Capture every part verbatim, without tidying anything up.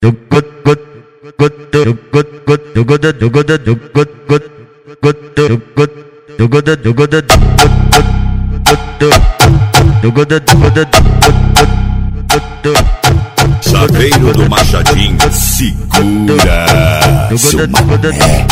Chaveiro do Machadinho, segura seu mané.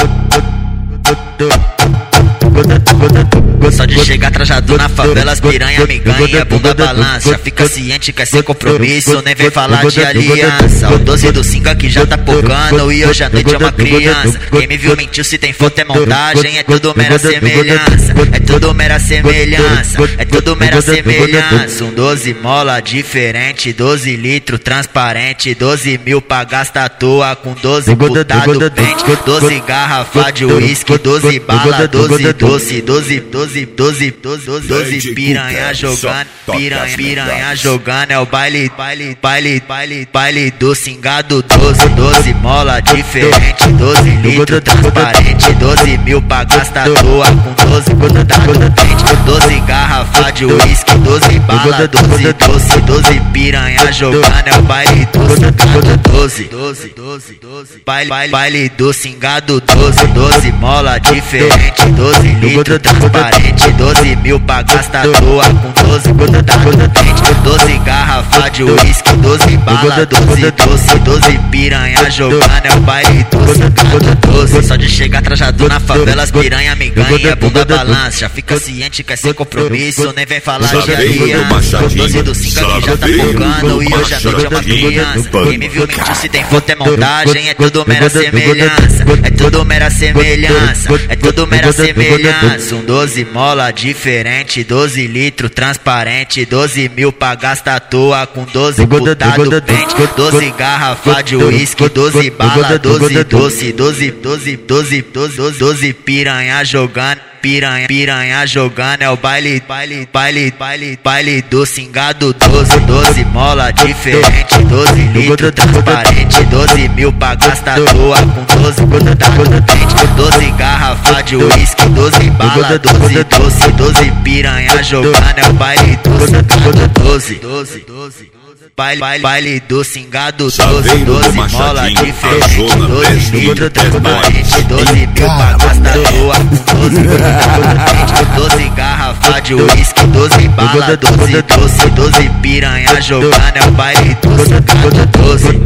Só de chegar trajado na favela, as piranha me ganha, bunda balança. Já fica ciente que é sem compromisso, nem vem falar de aliança. O doze do cinco aqui já tá pocando e hoje à noite é uma criança. Quem me viu mentiu, se tem foto é montagem, é tudo mera semelhança. É tudo mera semelhança, é tudo mera semelhança. Um doze mola diferente, doze litro transparente, doze mil pra gastar à toa com doze putado pente, doze garrafa de uísque, doze bala, doze doce, doze, doze, doze, doze, doze piranha jogando, piranha, piranha jogando, é o baile, baile, baile, baile, baile do cingado, doze, doze mola diferente, doze litro transparente, doze mil pra gastar à toa com doze putado pente, doze garrafa de uísque, doze bala, doze doce, doze piranha jogando, é o baile do cingado, doze, doze, doze, doze, baile, baile, baile do cingado, doze, doze mola diferente, doze litro transparente, doze mil pra gastar à toa com doze putado pente, doze garrafa de uísque, doze bala, doze doce, doze piranha jogando, é o baile do cingado, doze. Só de chegar trajado na favela, as piranha me ganha, bunda balança. Já fica ciente que é sem compromisso, nem vem falar de aliança. doze do cinco aqui já tá focando e hoje à noite é uma criança. Quem me viu mentiu, se tem foto é montagem, é tudo mera semelhança. É tudo mera semelhança, é tudo mera semelhança. Um doze mola diferente, doze litro transparente, doze mil pra gastar à toa com doze putado pente, doze garrafa de uísque, doze bala, doze doce, doze, doze, doze, doze, doze piranha jogando, piranha, piranha jogando, é o baile, baile, baile, baile, baile do cingado, doze, doze mola diferente, doze litro transparente, doze mil pra gastar à toa com doze putado pente, doze garrafa de uísque, doze bala, doze doce, doze piranha jogando, é o baile do cingado, doze, doze, doze. Baile, baile, baile do cingado, doze, doze mola diferente, doze litro transparente, doze mil pra gastar à toa com doze putado pente, doze garrafa de uísque, doze bala, doze doce, doze piranha jogando, é o baile do cingado, doze.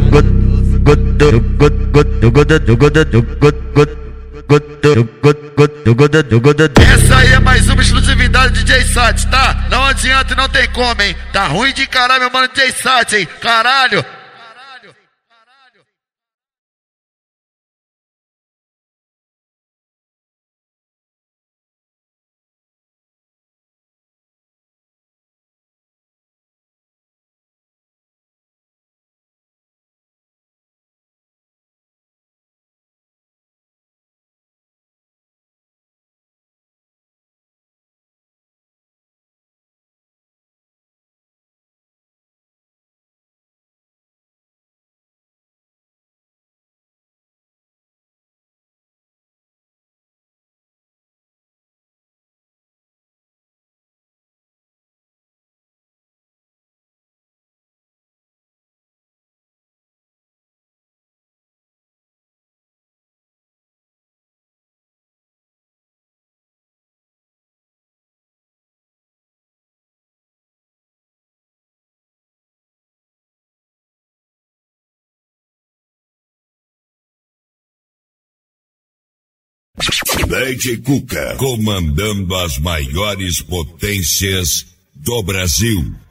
Essa aí é mais uma exclusividade de D J Sat, tá? Não adianta, não tem como, hein? Tá ruim de caralho, meu mano D J Sat, hein? Caralho! D J Cuca, comandando as maiores potências do Brasil.